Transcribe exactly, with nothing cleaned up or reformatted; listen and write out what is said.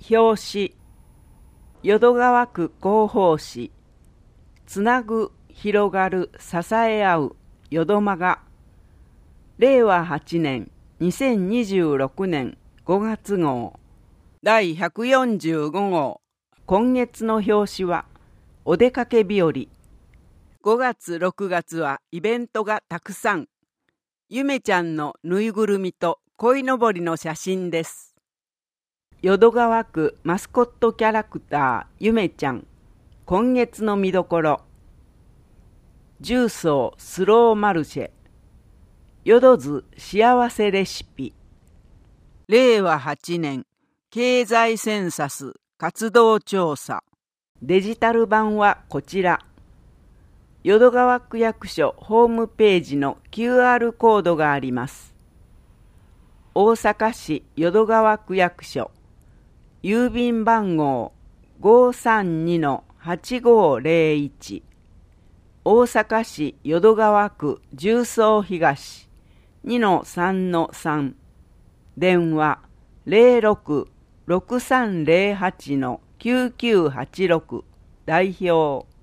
表紙、淀川区広報誌、つなぐ、広がる、支え合う、淀間が、れいわはちねん、にせんにじゅうろくねんごがつ号、だいひゃくよんじゅうご号、今月の表紙は、お出かけ日和。ごがつ、ろくがつはイベントがたくさん。ゆめちゃんのぬいぐるみと鯉のぼりの写真です。淀川区マスコットキャラクターゆめちゃん。今月の見どころ。重曹スローマルシェ。よどず幸せレシピ。れいわはちねん経済センサス活動調査。デジタル版はこちら。淀川区役所ホームページの キューアール コードがあります。大阪市淀川区役所、郵便番号 ごーさんにのはちごーぜろいち、大阪市淀川区十三東 にのさんのさん、電話 ゼロろく ろくさんゼロはち きゅうきゅうはちろく、代表